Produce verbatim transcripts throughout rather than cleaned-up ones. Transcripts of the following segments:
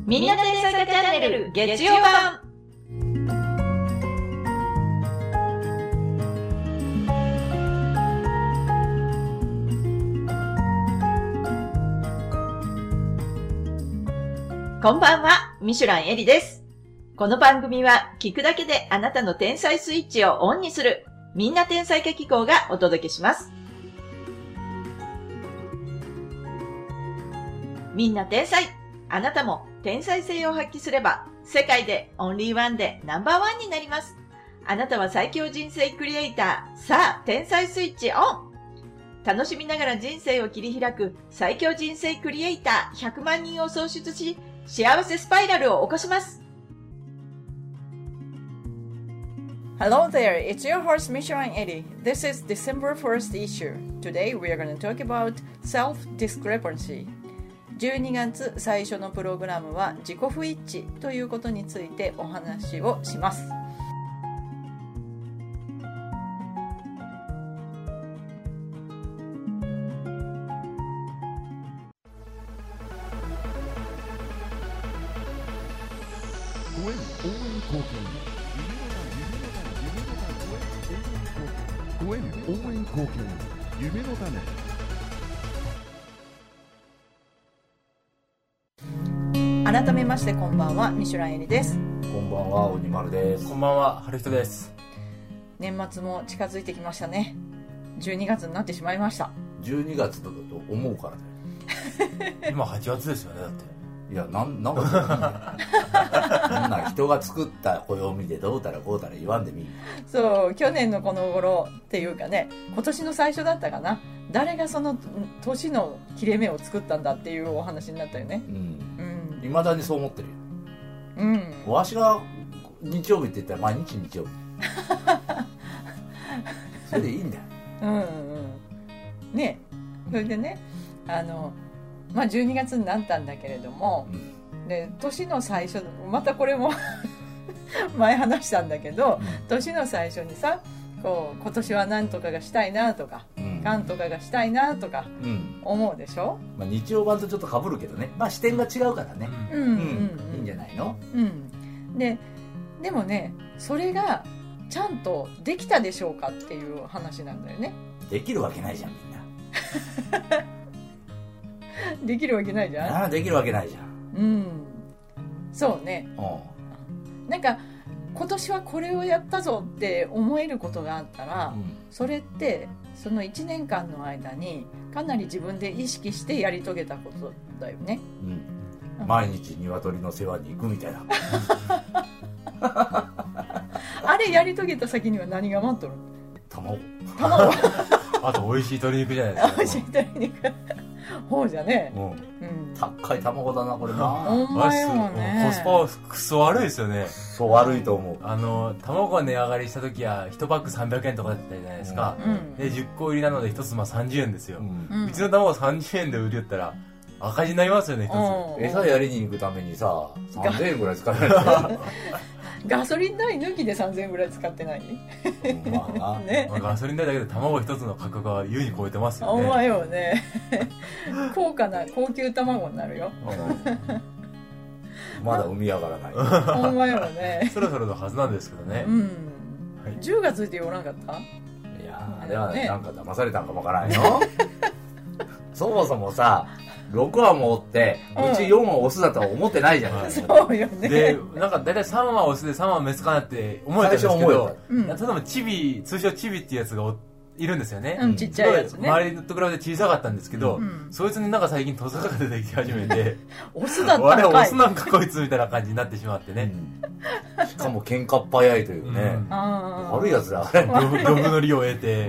みんな天才化チャンネル月曜版。こんばんは、ミシュランエリです。この番組は聞くだけであなたの天才スイッチをオンにするみんな天才化機構がお届けします。みんな天才。あなたも天才性を発揮すれば世界でオンリーワンでナンバーワンになります。あなたは最強人生クリエイター。さあ、天才スイッチオン。楽しみながら人生を切り開く最強人生クリエイターひゃくまんにんを創出し、幸せスパイラルを起こします。 Hello there, it's your host Michelin Eddie. This is December first issue. Today we are going to talk about self-discrepancy. じゅうにがつ最初のプログラムは自己不一致ということについてお話をします。 ご縁応援貢献夢の種。 改めましてこんばんは、ミシュランエリです。 こんばんは、鬼丸です。 こんばんは、春人です。 年末も近づいてきましたね。じゅうにがつになってしまいました。 じゅうにがつだと思うからね今はちがつですよね。だっていや、なん、なんかそうなんな人が作った暦でどうたらこうたら言わんでみい。 そう、去年のこの頃っていうかね、今年の最初だったかな、誰がその年の切れ目を作ったんだっていうお話になったよね。うん、 うん、未だにそう思ってるよ。うん、わしが日曜日って言ったら毎日日曜日それでいいんだよ。うんうんね、それでね、あのまあじゅうにがつになったんだけれども、うん、で年の最初、またこれも前話したんだけど、うん、年の最初にさ、こう今年は何とかがしたいなとか、うん、何とかがしたいなとか思うでしょ、 うん、まあ、日曜版とちょっと被るけどね、まあ視点が違うからね、うんうんうん、いいんじゃないの、うん、 ででもね、それがちゃんとできたでしょうかっていう話なんだよね。 できるわけないじゃん、みんなできるわけないじゃん。 ああ、できるわけないじゃん。うん、 そうね。なんか今年はこれをやったぞって思えることがあったら、うん、それってそのいちねんかんの間にかなり自分で意識してやり遂げたことだよね。 うん、毎日鶏の世話に行くみたいなあれやり遂げた先には何が待っとる？ 卵。 卵あと美味しい鶏肉じゃないですか。 美味しい鶏肉ほうじゃね、うん、 高い卵だなこれな。 ほんまよね。 コスパはクソ悪いですよね。 そう、悪いと思う。 あの卵が値上がりした時はいちパックさんびゃくえんとかだったじゃないですか、うん、でじゅっこ入りなのでひとつまさんじゅうえんですよ、うん、うちの卵さんじゅうえんで売りよったら赤字になりますよね。一つ餌やりに行くためにささんぜんえんぐらい使えないガソリン代抜きでさんぜんえんぐらい使ってないまあな、ね、まあ、ガソリン代だけで卵一つの価格は優に超えてますよね。 ほんまよね高価な高級卵になるよまだ産み上がらないほんまよねそろそろのはずなんですけどね、うん、 はい、じゅうがつって言わなかった？ いやあれは、ね、なんか騙されたんかもわからんよそもそもさろくわもおって、うちよんわオスだとは思ってないじゃないですか。そうよね。 で、なんか大体さんわオスでさんわメスかなって思えたんですけど、うん、例えばチビ、通称チビっていうやつがいるんですよね。 うん、ちっちゃいやつね。 周りと比べて小さかったんですけど、うん、そいつになんか最近トサカが出てき始めて、 オスだったんかい。 あれオスなんかこいつみたいな感じになってしまってね。 うん、しかも喧嘩っ早いというね。うん、悪いやつだ、あれ。 漁夫の利を得て、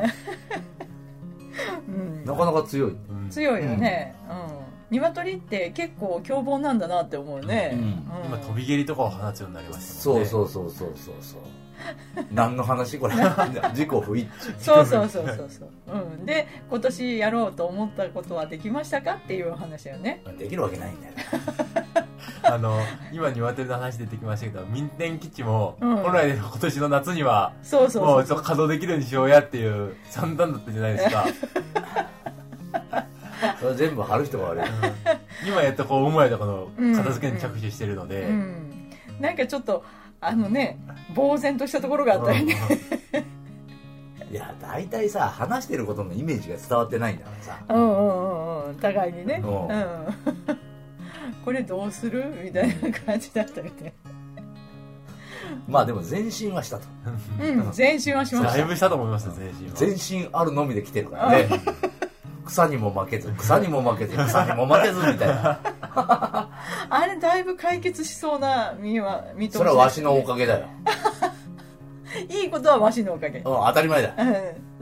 うん、なかなか強い。 強いよね。うん。鶏って結構凶暴なんだなって思うね。うんうん、 今飛び蹴りとかを放つようになりましたもんね。そうそうそうそうそうそう。何の話これ？自己不一致。 そうそうそうそうそう。うん。で今年やろうと思ったことはできましたかっていう話だよね。 できるわけないんだよ。 あの今鶏の話出てきましたけど、民天基地も、うん、本来で今年の夏にはそうそうそうもう稼働できるようにしようやっていう算段だったじゃないですか。 それ全部貼る人が悪い、 今やっとこううまいとこの片付けに着手してるので、 うんうん、なんかちょっとあのね呆然としたところがあったりね、 いや大体さ話してることのイメージが伝わってないんだからさ、 うんうんうん互いにね、 うん、 うん、これどうするみたいな感じだったみたい。 まあでも前進はしたと、 うん、前進はしました。 だいぶしたと思いますよ前進は。 前進あるのみで来てるからね草にも負けず草にも負けず草にも負けずみたいなあれだいぶ解決しそうな見は見通し、 それはわしのおかげだよいいことはわしのおかげ、うん、 当たり前だ、 うん、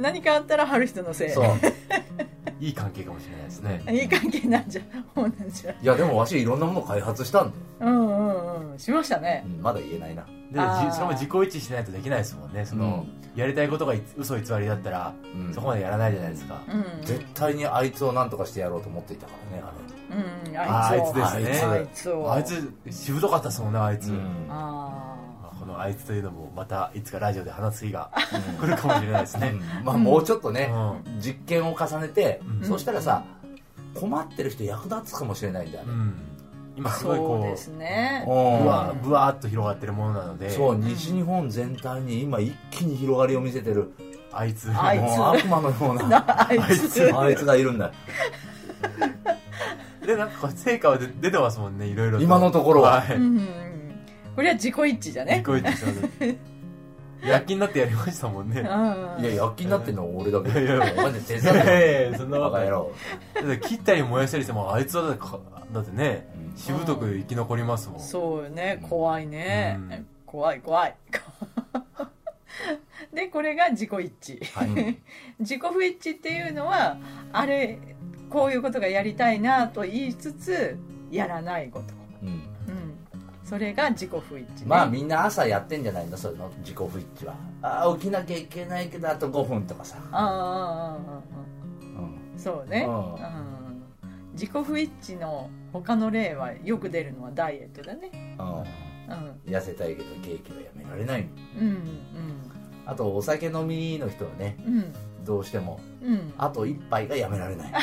何かあったら春人のせい。 そういい関係かもしれないですね。 いい関係なんじゃそうなんじゃ。 いやでもわしいろんなものを開発したんだよ。 うんうんうんしましたね、 うん、まだ言えないな。 でそれも自己一致しないとできないですもんね。その、うん、やりたいことが嘘偽りだったら、うん、そこまでやらないじゃないですか、うん、 絶対にあいつを何とかしてやろうと思っていたからねあれ、 うん、あいつですね。 あいつをあいつしぶとかったですもんねあいつ、うん、 あこのあいつというのもまたいつかラジオで話す日が来るかもしれないですね、 うん、まあもうちょっとね、うん、実験を重ねて、うん、そうしたらさ困ってる人役立つかもしれないんだよね、うん、 今すごいこうそうですね、 ぶわぶわっと広がってるものなので、 そう西日本全体に今一気に広がりを見せてるあいつあいつもう悪魔のようなあいつあいつがいるんだでなんか成果は出てますもんねいろいろと今のところは、はい、 うん、これは自己一致じゃね。 自己一致したね躍起になってやりましたもんね。いや躍起になってんのは俺だけどいやいやマジで手伝っていやいやそんなバカ野郎切ったり燃やしたりしてもあいつはだってだってね、うん、しぶとく生き残りますもん。 そうよね怖いね、うん、怖い怖いでこれが自己一致、はい、自己不一致っていうのはあれこういうことがやりたいなと言いつつやらないこと、うんうん、それが自己不一致、ね、 まあみんな朝やってんじゃないのそういうの自己不一致は。あ起きなきゃいけないけどあとごふんとかさああああああ、うん、そうね、うんうん、自己不一致の他の例はよく出るのはダイエットだね、うんうん、 痩せたいけどケーキはやめられない、 うんうん、 あとお酒飲みの人はね、うん、どうしても、うん、あと一杯がやめられない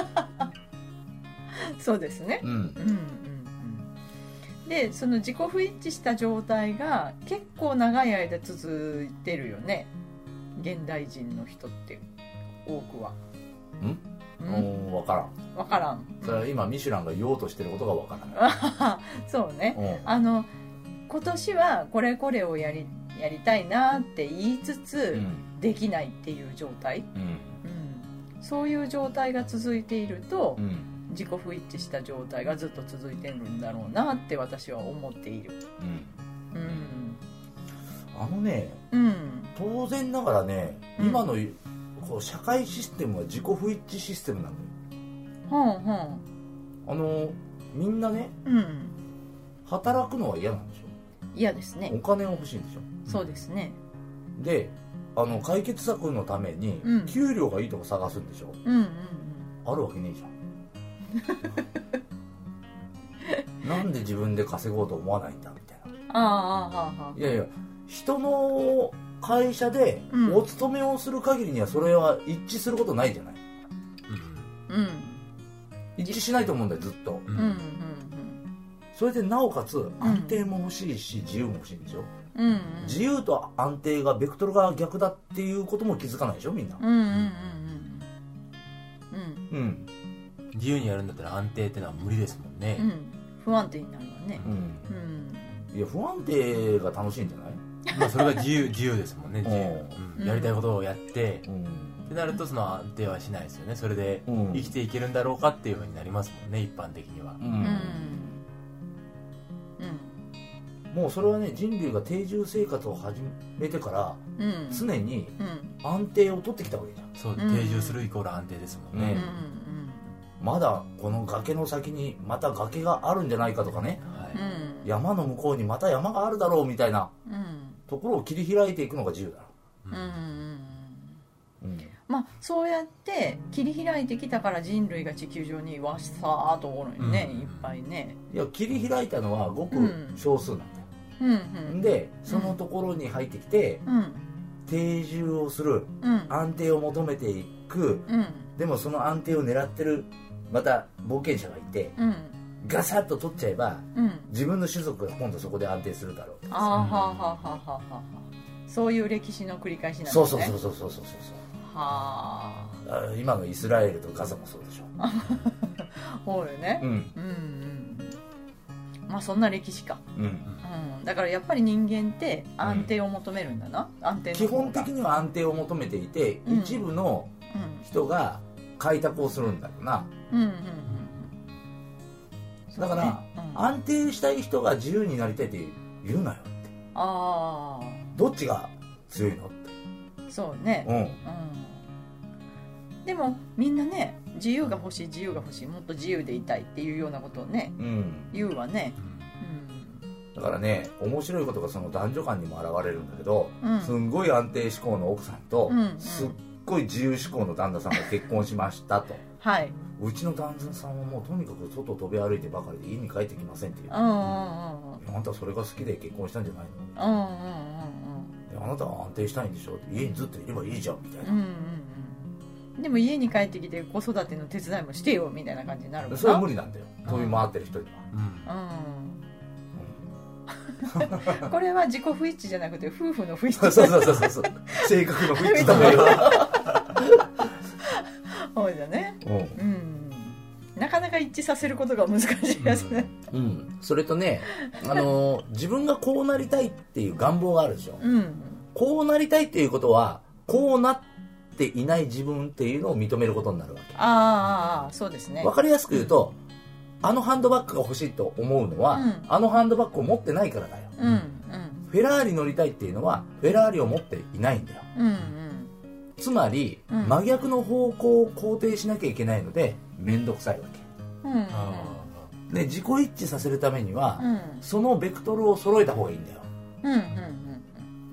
そうですね、うんうんうんうん、でその自己不一致した状態が結構長い間続いてるよね現代人の人って多くは。 んうん分からん分からんそれは今ミシュランが言おうとしてることが分からないそうねあの今年はこれこれをやりやりたいなって言いつつ、うん、できないっていう状態、うんうん、そういう状態が続いていると、うん、自己不一致した状態がずっと続いてるんだろうなって私は思っている、うんうん、 あのね、うん、当然ながらね、うん、今のこう社会システムは自己不一致システムなのよ、うんうん、あのみんなね、うん、働くのは嫌なんでしょ。 嫌ですね。 お金が欲しいんでしょ。 そうですね。 であの解決策のために給料がいいとこ探すんでしょ、うんうんうん、あるわけねえじゃんなんで自分で稼ごうと思わないんだみたいな。ああああいやいや人の会社でお勤めをする限りにはそれは一致することないじゃない、うんうん、一致しないと思うんだよずっと、うんうんうん、それでなおかつ安定も欲しいし、うん、自由も欲しいんでしょ、うんうん、自由と安定がベクトルが逆だっていうことも気づかないでしょみんな、うんうんうんうんうん、自由にやるんだったら安定ってのは無理ですもんね、うん、 不安定になるわね、うんうん、いや不安定が楽しいんじゃないまあそれが自由自由ですもんね自由、うん、やりたいことをやって、うん、ってなるとその安定はしないですよね。それで生きていけるんだろうかっていうふうになりますもんね一般的には、うんうん、もうそれはね人類が定住生活を始めてから、うん、常に安定を取ってきたわけじゃん。 そう定住するイコール安定ですもんね、うんうんうん、 まだこの崖の先にまた崖があるんじゃないかとかね、はい、山の向こうにまた山があるだろうみたいな、うんところを切り開いていくのが自由だ、うんうんうん、まあそうやって切り開いてきたから人類が地球上にわっさーっとおるよね、うん、いっぱいね。 いや切り開いたのはごく少数なんだよ、うんうん、でそのところに入ってきて、うん、定住をする、うん、安定を求めていく、うん、でもその安定を狙ってるまた冒険者がいて、うん、ガサッと取っちゃえば、うん、自分の種族が今度そこで安定するだろうと。あーはーはーはーはーはー。そういう歴史の繰り返しなんですね。 そうそうそうそうそうそうそう。 はあ。今のイスラエルとガザもそうでしょ。 そうよね。うん。うんうん。まあそんな歴史か。うん。うん、だからやっぱり人間って安定を求めるんだな。うん、安定の基本的には安定を求めていて、うん、一部の人が開拓をするんだろうな。うんうんうん。だから、ね、うん、安定したい人が自由になりたいって言うなよって。ああ。どっちが強いのって。 そうね。うん。うん、でもみんなね、自由が欲しい自由が欲しい、もっと自由でいたいっていうようなことをね、うん、言うわね。 うん、だからね、面白いことがその男女間にも現れるんだけど、うん、すんごい安定志向の奥さんと、うんうん、すっごい自由志向の旦那さんが結婚しましたと。はい。うちの旦那さんはもうとにかく外飛び歩いてばかりで家に帰ってきませんっていう。うんうんうん、あんたそれが好きで結婚したんじゃないの？うんうんうんうん、あなたは安定したいんでしょって、家にずっといればいいじゃんみたいな。うんうんうん、でも家に帰ってきて子育ての手伝いもしてよみたいな感じになるもんな。 それは無理なんだよ、飛び回ってる人には。 うんうん、これは自己不一致じゃなくて夫婦の不一致。 そうそうそうそう性格の不一致だね。 そうだね、うん、うん、なかなか一致させることが難しいやつね、 うんうん、それとね、あのー、自分がこうなりたいっていう願望があるでしょ、うん、こうなりたいっていうことはこうなっていない自分っていうのを認めることになるわけ。 ああ、そうですね。 わかりやすく言うと、あのハンドバッグが欲しいと思うのは、うん、あのハンドバッグを持ってないからだよ、うんうん、フェラーリ乗りたいっていうのはフェラーリを持っていないんだよ、うんうん、つまり、うん、真逆の方向を肯定しなきゃいけないので面倒くさいわけ、うんうん、で自己一致させるためには、うん、そのベクトルを揃えた方がいいんだよ、うんうんうん、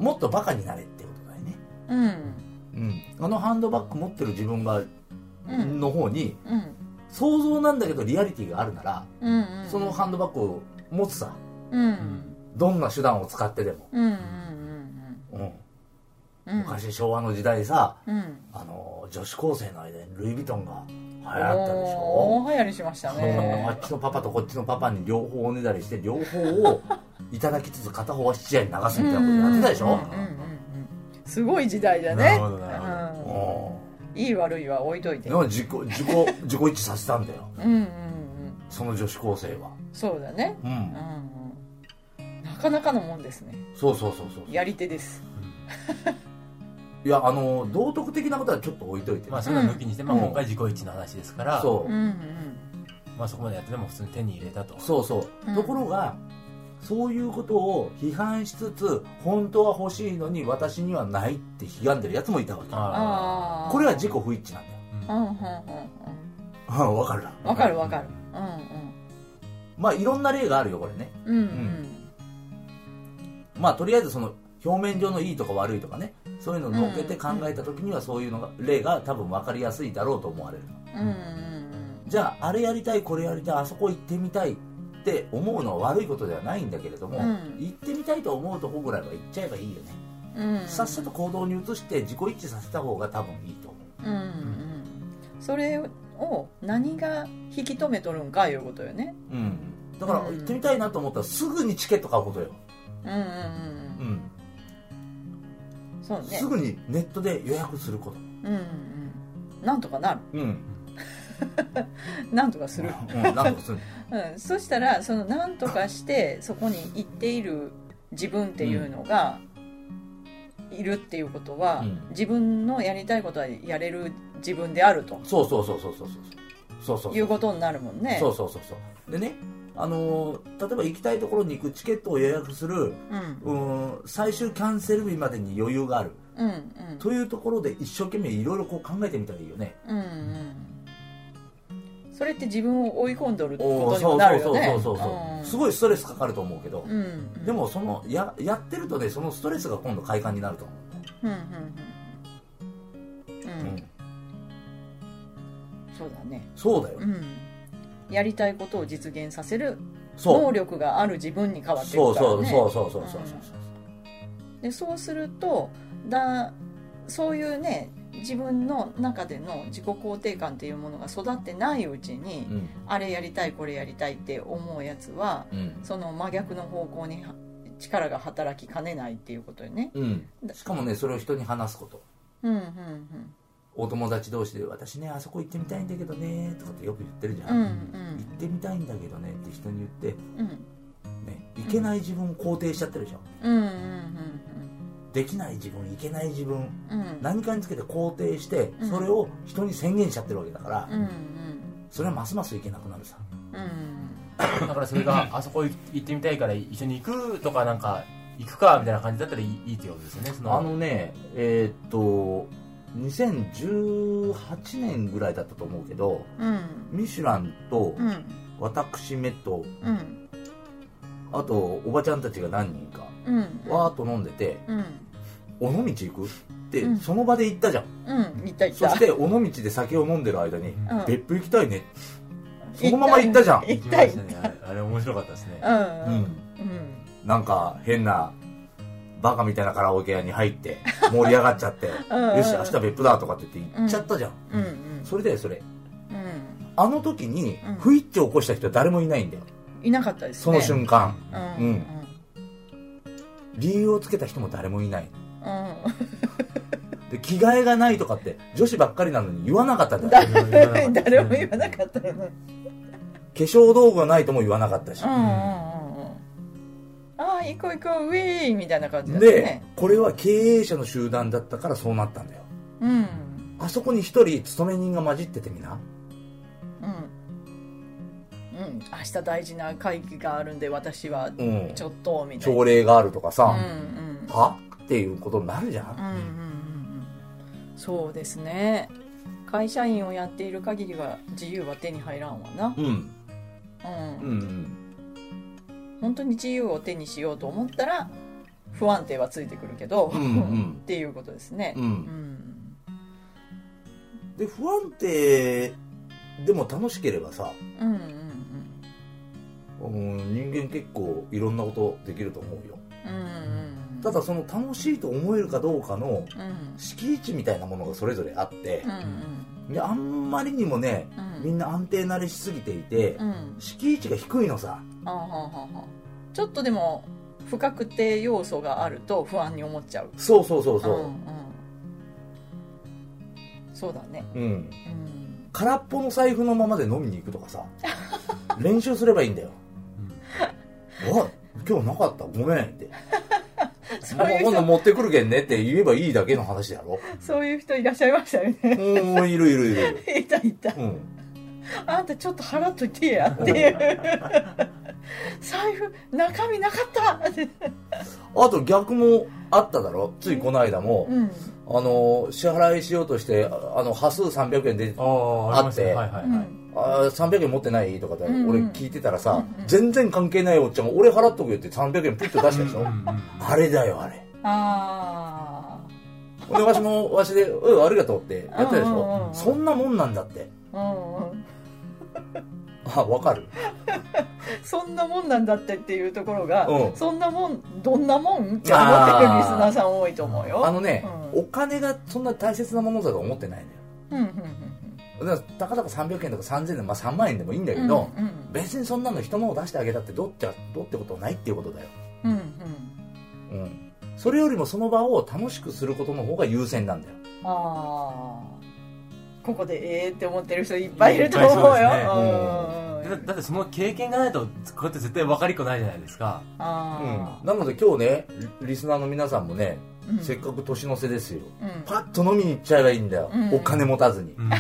もっとバカになれってことだよね、うんうん、あのハンドバッグ持ってる自分が、うん、の方に、うん、想像なんだけどリアリティがあるなら、うんうん、そのハンドバッグを持つさ、うん、どんな手段を使ってでも、うんうんうんうん昔昭和の時代さ、うん、あの女子高生の間にルイ・ヴィトンが流行ったでしょ。 流行りしましたね。 あっちのパパとこっちのパパに両方おねだりして両方をいただきつつ片方は質屋に流すみたいなことやってたでしょ。 すごい時代だね。なるほどなるほど。いい悪いは置いといて。 自己自己自己一致させたんだよ。うんうんうん、その女子高生は。 そうだね。うんうんうん、なかなかのもんですね。 そうそうそうそう。 やり手です。 いや、あの道徳的なことはちょっと置いといて、 まあそれは抜きにして、うん、まあ今回自己一致の話ですから、そう、うんうん、まあそこまでやってでも普通に手に入れたと。 そうそう、うん、ところがそういうことを批判しつつ本当は欲しいのに私にはないって批判でるやつもいたわけ。あ、これは自己不一致なんだよ。うんうんうんうん、わかるな。 わかるわかる。うんうん。 まあいろんな例があるよこれね。うんうん。うん、まあとりあえずその表面上のいいとか悪いとかね、そういうのを乗っけて考えた時にはそういうのが例が多分分かりやすいだろうと思われる、うんうんうん、じゃああれやりたいこれやりたいあそこ行ってみたいって思うのは悪いことではないんだけれども、うん、行ってみたいと思うとこぐらいは行っちゃえばいいよね、うん、さっさと行動に移して自己一致させた方が多分いいと思う、うんうんうん、 それを何が引き止めとるんかいうことよね、 うん、だから行ってみたいなと思ったらすぐにチケット買うことよ、うんうんうん、うんそうね、 すぐにネットで予約すること、うんうん、 なんとかなる、うん、なんとかする、うん、なんとかする、うん、そしたらそのなんとかしてそこに行っている自分っていうのがいるっていうことは、うん、自分のやりたいことはやれる自分であると、 そうそうそうそうそうそうそういうことになるもんね。 そうそうそうそうでね、あの例えば行きたいところに行くチケットを予約する、うん、うん最終キャンセル日までに余裕がある、うんうん、というところで一生懸命いろいろこう考えてみたらいいよね、うんうん、 それって自分を追い込んどるってことにもなるよね。 そうそうそうそうそう、うん、すごいストレスかかると思うけど、うんうん、でもその や, やってるとねそのストレスが今度快感になると思う、うんうんうんうんうん、そうだね。 そうだよ、うんやりたいことを実現させる能力がある自分に変わっていくからね。そうそうそうそうそうそう。でそうするとだそういうね自分の中での自己肯定感っていうものが育ってないうちに、うん、あれやりたいこれやりたいって思うやつは、うん、その真逆の方向に力が働きかねないっていうことよね、 うん、しかもねそれを人に話すこと、うんうんうん、お友達同士で私ねあそこ行ってみたいんだけどねとかってよく言ってるじゃん、うんうん、行ってみたいんだけどねって人に言って、うんね、いけない自分を肯定しちゃってるでしょ、うんうんうんうん、できない自分いけない自分、うん、何かにつけて肯定して、うん、それを人に宣言しちゃってるわけだから、うんうん、それはますますいけなくなるさ、 うん、だからそれがあそこ行ってみたいから一緒に行くとかなんか行くかみたいな感じだったらいい、いいってことですよね。そのあのねえー、っとにせんじゅうはちねんぐらいだったと思うけど、うん、ミシュランと、うん、私めと、うん、あとおばちゃんたちが何人か、うん、わーっと飲んでて、うん、尾道行くって、うん、その場で言ったじゃん、 うん、行った行った。 そして尾道で酒を飲んでる間に、うん、別府行きたいねそのまま行ったじゃん。 行った行った、 ね、あれ面白かったですね、 うんうんうん、 なんか変なバカみたいなカラオケ屋に入って盛り上がっちゃってうん、よし明日別府だとかって言って行っちゃったじゃん、うんうんうん、それでそれ、うん、あの時に不一致を起こした人は誰もいないんだよ。 いなかったですねその瞬間、うんうんうん、理由をつけた人も誰もいない、うん、で着替えがないとかって女子ばっかりなのに言わなかったんだよ誰も言わなかったよね。 化粧道具がないとも言わなかったし、うんうんうん、 ああ行こう行こうウィーンみたいな感じだったね。 でこれは経営者の集団だったからそうなったんだよ、うん、あそこに一人勤め人が混じっててみな、 うんうん、明日大事な会議があるんで私はちょっとみたいな、 朝礼があるとかさ、うんうん、はっていうことになるじゃん、うんうんうん、 そうですね。会社員をやっている限りは自由は手に入らんわな、うんうんうんうん、本当に自由を手にしようと思ったら不安定はついてくるけど、うんうん、っていうことですね、うんうん、 で不安定でも楽しければさ、うんうんうん、人間結構いろんなことできると思うよ、うんうん、ただその楽しいと思えるかどうかの敷地みたいなものがそれぞれあって、うんうん、であんまりにもね、うん、みんな安定慣れしすぎていて、うん、敷地が低いのさ、あはははちょっとでも不確定要素があると不安に思っちゃう。 そうそうそうそう、うんうん、 そうだね、うんうん、 空っぽの財布のままで飲みに行くとかさ練習すればいいんだよ、うん、おい今日なかったごめんってそういう今度持ってくるけんねって言えばいいだけの話だろ。 そういう人いらっしゃいましたよね。 もういるいるいるいたいた、うん、あんたちょっと払っといてやっていう財布中身なかったあと逆もあっただろ。ついこの間も、うん、あの支払いしようとしてあの端数さんびゃくえんであって、はいはいはい、あさんびゃくえん持ってないとかで俺聞いてたらさ、うんうん、全然関係ないおっちゃんが俺払っとくよってさんびゃくえんプッと出したでしょ、うんうん、あれだよあれ。ああでわしもわしでうんありがとうってやったでしょ、うんうんうん、そんなもんなんだって、うんうん、あ分かるそんなもんなんだってっていうところが、うん、そんなもんどんなもんって思ってるリスナーさん多いと思うよ。 あのね、うん、お金がそんな大切なものだと思ってないのよ、うんうんうん、だからたかだかさんびゃくえんとかさんぜんえんで、まあ、さんまんえんでもいいんだけど、うんうん、別にそんなの人のを出してあげたってどうってどうってことはないっていうことだよ、うんうんうん、それよりもその場を楽しくすることの方が優先なんだよ。ああここでえーって思ってる人いっぱいいると思うよ。 だ, だってその経験がないとこうやって絶対分かりっこないじゃないですか。 あ、うん、なので今日ねリスナーの皆さんもね、うん、せっかく年の瀬ですよ、うん、パッと飲みに行っちゃえばいいんだよ、うん、お金持たずに、うんうん、あ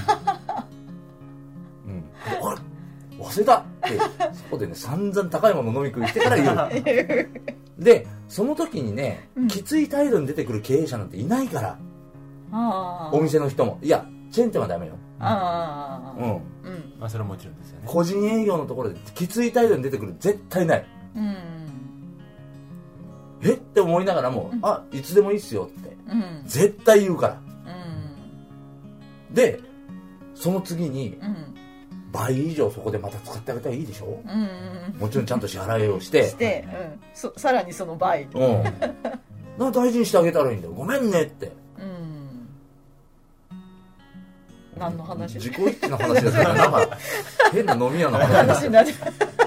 れ忘れたってそこでね散々高いもの飲み食いしてから言うでその時にね、うん、きつい態度に出てくる経営者なんていないから、あお店の人もいやチェーン店はダメよ。ああ、うん、うん、 まあそれはもちろんですよね。 個人営業のところできつい態度に出てくる絶対ない。うん、えって思いながらも、うん、あいつでもいいっすよって、うん、絶対言うから。うん、でその次に、うん、倍以上そこでまた使ってあげたらいいでしょ。うん、もちろんちゃんと支払いをして、 して、うん、そさらにその倍。うん、 な大事にしてあげたらいいんだよ。ごめんねって。 何の話？ 自己一致の話だからなんか変な飲み屋の話になって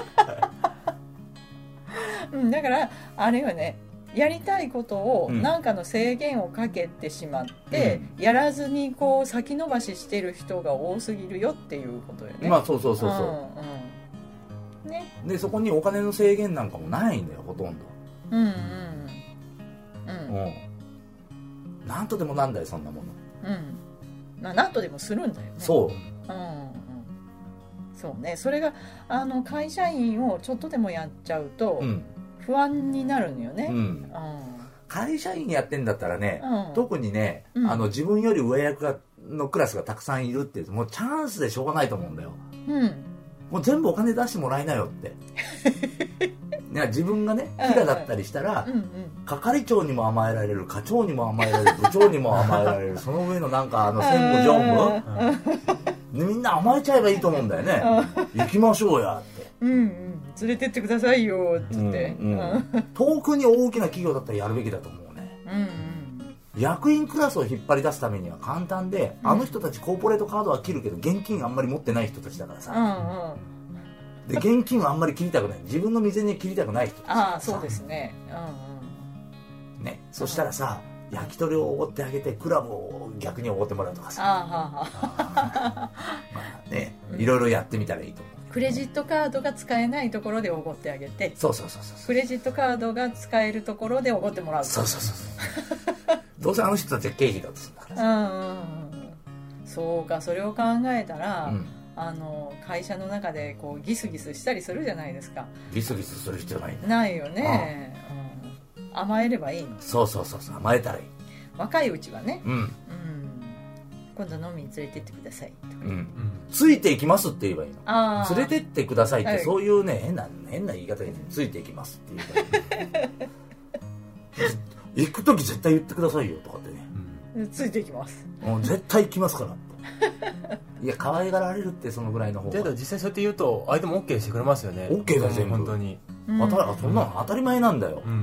うん、だからあれはね、やりたいことを何かの制限をかけてしまって、うん、やらずにこう先延ばししてる人が多すぎるよっていうことよね。 まあそうそうそうそう、うんうんね、 でそこにお金の制限なんかもないんだよほとんど。うんうんうん、うん、なんとでもなんだよそんなもの。 うん、まあなんとでもするんだよね。 そう、 うんうん、そうね。それがあの会社員をちょっとでもやっちゃうと、うん不安になるのよね、うんうん、 会社員やってんだったらね、うん、特にね、うん、あの自分より上役がのクラスがたくさんいるってもうチャンスでしょうがないと思うんだよ、うん、もう全部お金出してもらいなよっていや自分がね平だったりしたら、うんうん、係長にも甘えられる、課長にも甘えられる、部長にも甘えられるその上のなんかあの専務常務、うん、みんな甘えちゃえばいいと思うんだよね行きましょうやって、 うんうん連れてってくださいよって言って、うんうん、 遠くに大きな企業だったらやるべきだと思うね、うんうん、役員クラスを引っ張り出すためには簡単で、うん、あの人たちコーポレートカードは切るけど現金あんまり持ってない人たちだからさ、うんうん、で現金はあんまり切りたくない、自分の店に切りたくない人たちだからさ。 あそうですね、 うんうん、ねそしたらさ焼き鳥をおごってあげてクラブを逆におごってもらうとかさあははまあねいろいろやってみたらいいと思う。 クレジットカードが使えないところでおごってあげて、 そうそうそうそうクレジットカードが使えるところでおごってもらう。 そうそうそうそうどうせあの人たちは経費だとするんだからさ、うんうんうん、 そうかそれを考えたら、うん、あの会社の中でこうギスギスしたりするじゃないですか。 ギスギスする必要ないんだ。 ないよね、うん、甘えればいいの。 そうそうそうそう甘えたらいい。 若いうちはね、うんうん、今度飲みに連れてってくださいとか、うん、 ついていきますって言えばいいの。あ連れてってくださいって、はい、そういうね変な変な言い方でついていきますって言えばいい行く時絶対言ってくださいよとかってね、 うん、ついていきますもう絶対行きますからっていや可愛がられるってそのぐらいの方が。 だけど実際そうやって言うと相手も OK してくれますよね。 OK だよ全部本当に、 うん、そんなの当たり前なんだよ、うん、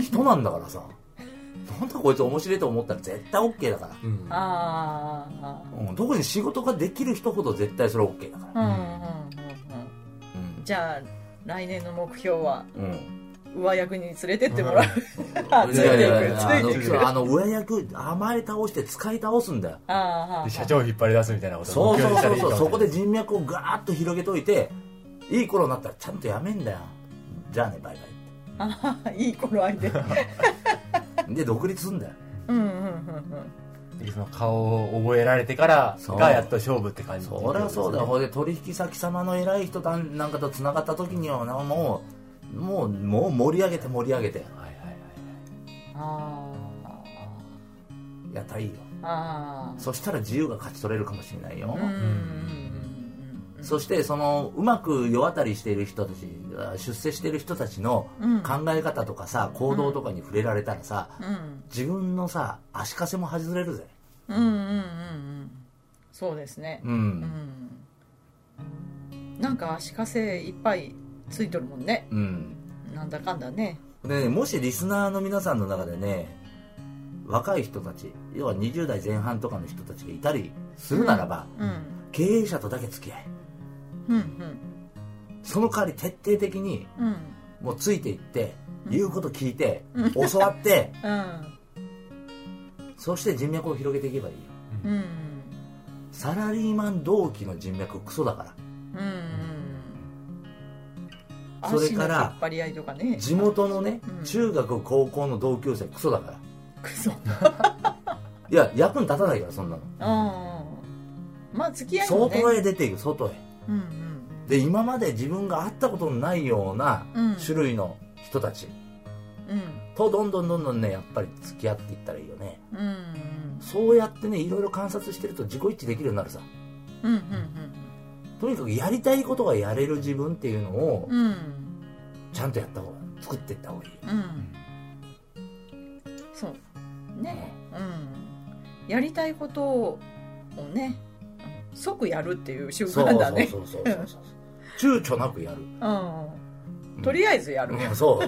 人なんだからさなんだこいつ面白いと思ったら絶対 OK だから、うん、ああ、うん、特に仕事ができる人ほど絶対それ OK だから、うんうんうんうん、 じゃあ来年の目標は、うん、上役に連れてってもらう、うん、ついていくついていくあの上役甘え倒して使い倒すんだよ。 あで社長を引っ張り出すみたいなことそうそうそうそうそこで人脈をガーッと広げといていい頃になったらちゃんとやめんだよ。じゃあねバイバイってあいい頃合いでで独立すんだよ。うんうんうんうん。その顔を覚えられてからがやっと勝負って感じ。 そりゃそうだよ。ほいで取引先様の偉い人なんかとつながった時にはもうもうもう盛り上げて盛り上げて。はいはいはい。ああ。やったらいいよ。ああ。そしたら自由が勝ち取れるかもしれないよ。うん。そしてそのうまく世渡りしている人たち出世している人たちの考え方とかさ、うん、行動とかに触れられたらさ、うん、自分のさ足かせも外れるぜ。うんうんうんうんそうですね、うんうん、なんか足かせいっぱいついとるもんね、うん、なんだかんだね。 でねもしリスナーの皆さんの中でね若い人たち要はにじゅう代前半とかの人たちがいたりするならば、うんうん、経営者とだけ付き合いうんうん、その代わり徹底的に、うん、もうついていって、うん、言うこと聞いて、うん、教わって、うん、そして人脈を広げていけばいいよ、うん、サラリーマン同期の人脈クソだから、うんうん、それから地元のね、うん、中学高校の同級生クソだからクソいや役に立たないからそんなの、 うん、まあ付き合いもね外へ出ていく外へうんうん、で今まで自分が会ったことのないような種類の人たち、うん、とどんどんどんどんねやっぱり付き合っていったらいいよね、うんうん、そうやってねいろいろ観察してると自己一致できるようになるさ、うんうんうん、とにかくやりたいことがやれる自分っていうのを、うん、ちゃんとやった方が作っていった方がいい、うん、 そうね、うん、やりたいことをね即やるっていう習慣だね。そうそうそうそうそう躊躇なくやる、 うん、とりあえずやる、 うん、そう、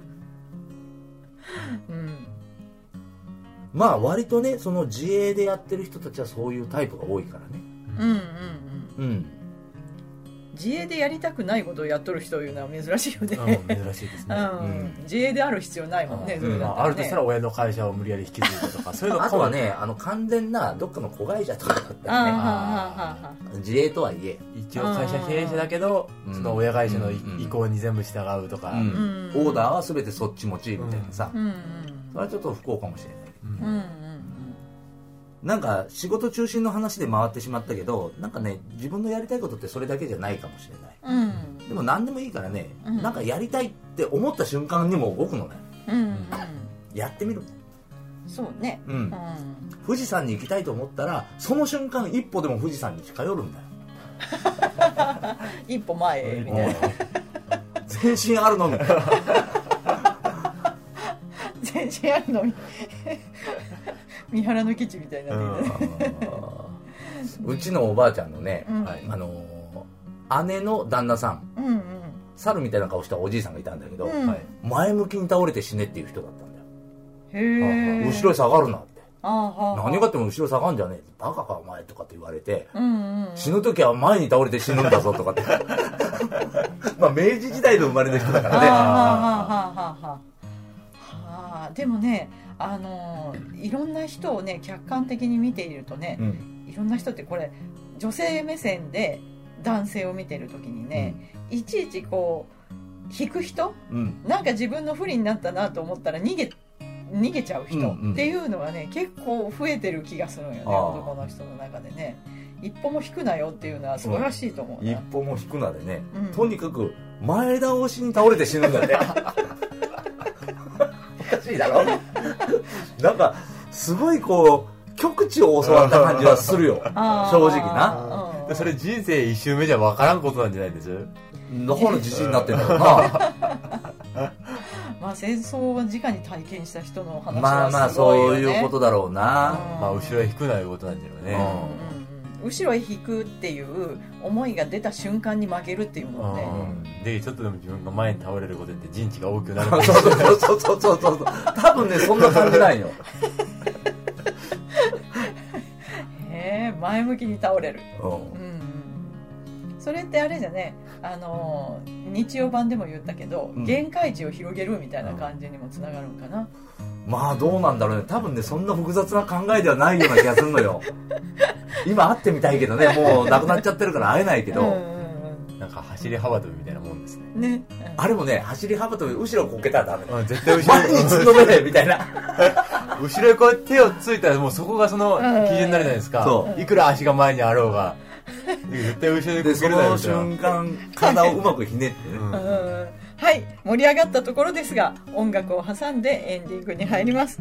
うん、まあ割とねその自営でやってる人たちはそういうタイプが多いからね、 うんうんうん、 うん、 自営でやりたくないことをやっとる人いうのは珍しいよね、 うん、珍しいですね、 うん、自営である必要ないもんね、 うん、それだったらね、あるとしたら親の会社を無理やり引き継いだとかそういうのあとはね、あの完全などっかの子会社とかだったらね、あ自営とはいえ一応会社経営者だけど、その親会社の意向に全部従うとか、 うん、オーダーは全てそっち持ちみたいなさ、うんうん、それはちょっと不幸かもしれない、うんうん、なんか仕事中心の話で回ってしまったけど、なんかね、自分のやりたいことってそれだけじゃないかもしれない、うん、でも何でもいいからね、うん、なんかやりたいって思った瞬間にも動くのね、うんうん、やってみる。 そうね、うんうん、富士山に行きたいと思ったらその瞬間一歩でも富士山に近寄るんだよ一歩前へみたいな全身あるのみ全身あるのみ三原の基地みたいな、ね、 うちのおばあちゃんのね、うん、あの姉の旦那さん、うんうん、猿みたいな顔したおじいさんがいたんだけど、うん、前向きに倒れて死ねっていう人だったんだよ。へ後ろへ下がるなって、あ何があっても後ろ下がんじゃねえ、バカかお前とかって言われて、うんうん、死ぬ時は前に倒れて死ぬんだぞとかってまあ明治時代の生まれの人だからね。はあはあはあはあ、でもね、あのいろんな人をね客観的に見ているとね、うん、いろんな人ってこれ女性目線で男性を見てる時にね、うん、いちいちこう引く人、うん、なんか自分の不利になったなと思ったら逃げ逃げちゃう人っていうのはね、うんうん、結構増えてる気がするんよね、男の人の中でね。一歩も引くなよっていうのは素晴らしいと思うな、 うん、一歩も引くなでね、うん、とにかく前倒しに倒れて死ぬんだっておかしいだろなんかすごいこう極地を教わった感じはするよ正直な、 うん、それ人生一周目じゃ分からんことなんじゃないです。 だから自信になってんだろうなまあ戦争を直に体験した人の話はすごいよね。 まあまあそういうことだろうな、 うん、まあ後ろへ引くないうことなんだろうね、 うんうん、後ろへ引くっていう思いが出た瞬間に負けるっていうもんね、 うん、でちょっとでも自分が前に倒れることで陣地が大きくなるそうそうそうそうそうそう多分ねそんな感じないよへえ、前向きに倒れる、うんうん、それってあれじゃね、あの日曜版でも言ったけど、うん、限界値を広げるみたいな感じにもつながるんかな、うん、 まあどうなんだろうね。多分ねそんな複雑な考えではないような気がするのよ今会ってみたいけどね、もう亡くなっちゃってるから会えないけど、うんうんうん、なんか走り幅跳びみたいなもんですね。ね、 うん、あれもね走り幅跳び後ろこけたらダメだ、 うん、絶対後ろ前につんのめれみたいな後ろにこう手をついたらもうそこがその基準になるじゃないですか、うん、いくら足が前にあろうが絶対後ろにこけるなよみたいな。 その瞬間体をうまくひねってね、うん、 はい、盛り上がったところですが音楽を挟んでエンディングに入ります。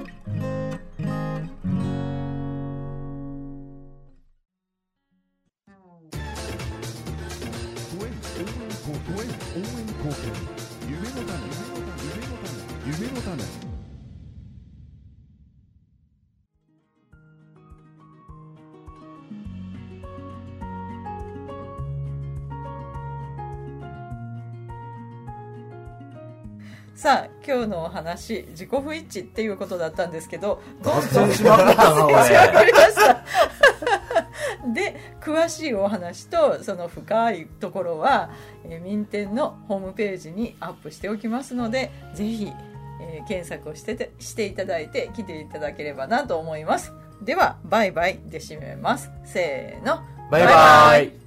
夢の種。 さあ今日のお話自己不一致っていうことだったんですけど、 どんどんしまったな俺で詳しいお話とその深いところは、えー、民展のホームページにアップしておきますので、ぜひ、えー、検索をしててしていただいて来ていただければなと思います。ではバイバイで締めます。せーの、 バイバイ。